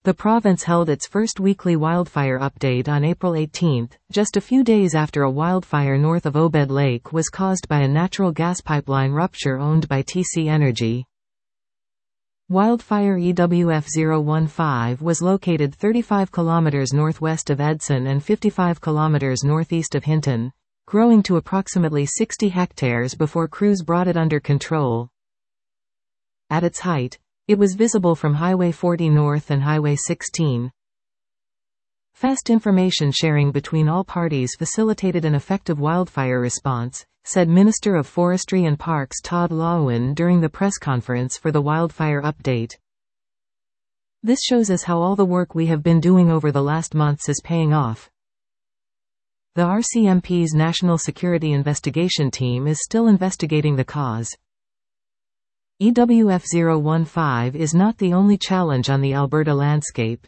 The province held its first weekly wildfire update on April 18, just a few days after a wildfire north of Obed Lake was caused by a natural gas pipeline rupture owned by TC Energy. Wildfire EWF-015 was located 35 kilometers northwest of Edson and 55 kilometers northeast of Hinton, growing to approximately 60 hectares before crews brought it under control. At its height, it was visible from Highway 40 North and Highway 16. Fast information sharing between all parties facilitated an effective wildfire response, said Minister of Forestry and Parks Todd Loewen during the press conference for the wildfire update. This shows us how all the work we have been doing over the last months is paying off. The RCMP's National Security Investigation Team is still investigating the cause. EWF-015 is not the only challenge on the Alberta landscape.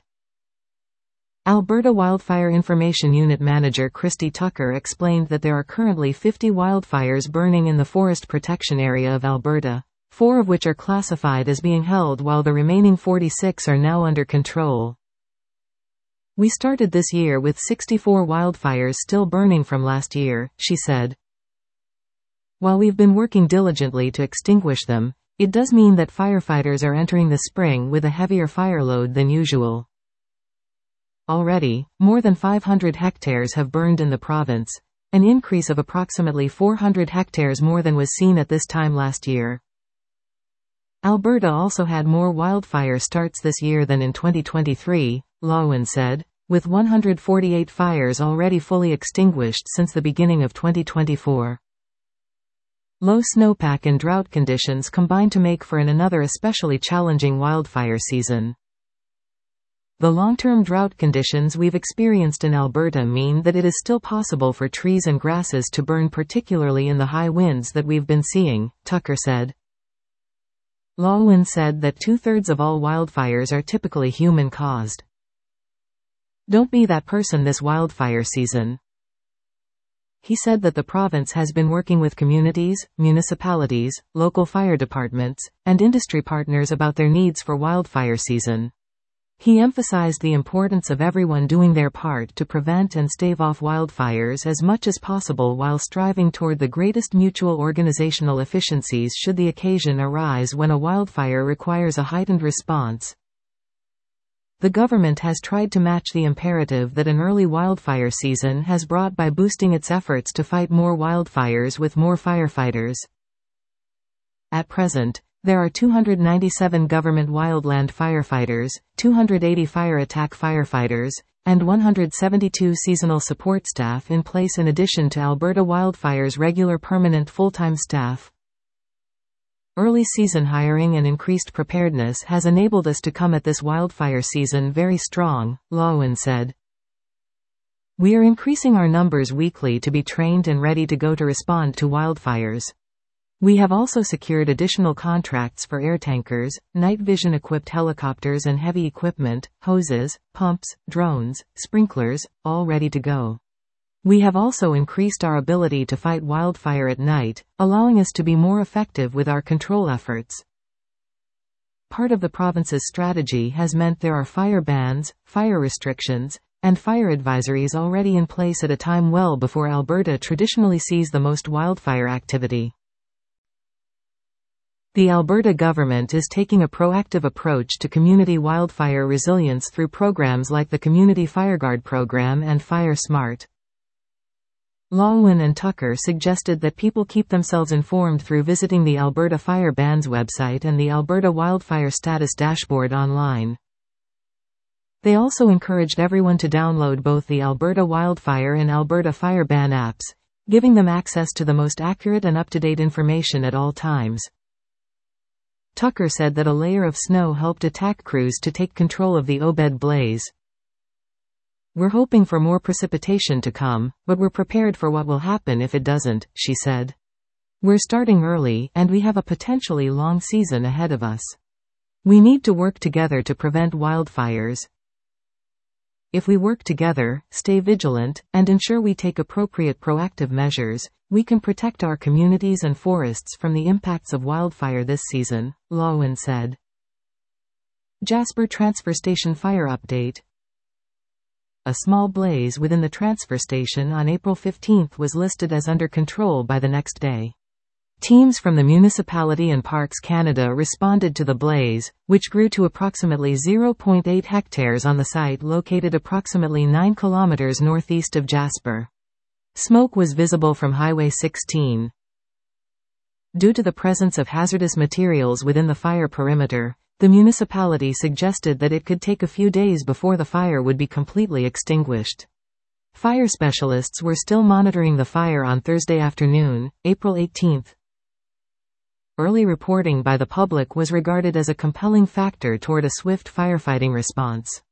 Alberta Wildfire Information Unit Manager Christy Tucker explained that there are currently 50 wildfires burning in the Forest Protection Area of Alberta, 4 of which are classified as being held while the remaining 46 are now under control. We started this year with 64 wildfires still burning from last year, she said. While we've been working diligently to extinguish them, it does mean that firefighters are entering the spring with a heavier fire load than usual. Already, more than 500 hectares have burned in the province, an increase of approximately 400 hectares more than was seen at this time last year. Alberta also had more wildfire starts this year than in 2023, Loewen said, with 148 fires already fully extinguished since the beginning of 2024. Low snowpack and drought conditions combine to make for another especially challenging wildfire season. The long-term drought conditions we've experienced in Alberta mean that it is still possible for trees and grasses to burn, particularly in the high winds that we've been seeing, Tucker said. Loewen said that 2/3 of all wildfires are typically human-caused. Don't be that person this wildfire season. He said that the province has been working with communities, municipalities, local fire departments, and industry partners about their needs for wildfire season. He emphasized the importance of everyone doing their part to prevent and stave off wildfires as much as possible while striving toward the greatest mutual organizational efficiencies should the occasion arise when a wildfire requires a heightened response. The government has tried to match the imperative that an early wildfire season has brought by boosting its efforts to fight more wildfires with more firefighters. At present, there are 297 government wildland firefighters, 280 fire attack firefighters, and 172 seasonal support staff in place in addition to Alberta Wildfire's regular permanent full-time staff. Early season hiring and increased preparedness has enabled us to come at this wildfire season very strong, Loewen said. We are increasing our numbers weekly to be trained and ready to go to respond to wildfires. We have also secured additional contracts for air tankers, night vision equipped helicopters and heavy equipment, hoses, pumps, drones, sprinklers, all ready to go. We have also increased our ability to fight wildfire at night, allowing us to be more effective with our control efforts. Part of the province's strategy has meant there are fire bans, fire restrictions, and fire advisories already in place at a time well before Alberta traditionally sees the most wildfire activity. The Alberta government is taking a proactive approach to community wildfire resilience through programs like the Community Fireguard Program and Fire Smart. Loewen and Tucker suggested that people keep themselves informed through visiting the Alberta Fire Bans website and the Alberta Wildfire Status Dashboard online. They also encouraged everyone to download both the Alberta Wildfire and Alberta Fire Ban apps, giving them access to the most accurate and up-to-date information at all times. Tucker said that a layer of snow helped attack crews to take control of the Obed blaze. We're hoping for more precipitation to come, but we're prepared for what will happen if it doesn't, she said. We're starting early, and we have a potentially long season ahead of us. We need to work together to prevent wildfires. If we work together, stay vigilant, and ensure we take appropriate proactive measures, we can protect our communities and forests from the impacts of wildfire this season, Loewen said. Jasper Transfer Station Fire Update. A small blaze within the transfer station on April 15 was listed as under control by the next day. Teams from the municipality and Parks Canada responded to the blaze, which grew to approximately 0.8 hectares on the site located approximately 9 kilometers northeast of Jasper. Smoke was visible from Highway 16. Due to the presence of hazardous materials within the fire perimeter, the municipality suggested that it could take a few days before the fire would be completely extinguished. Fire specialists were still monitoring the fire on Thursday afternoon, April 18. Early reporting by the public was regarded as a compelling factor toward a swift firefighting response.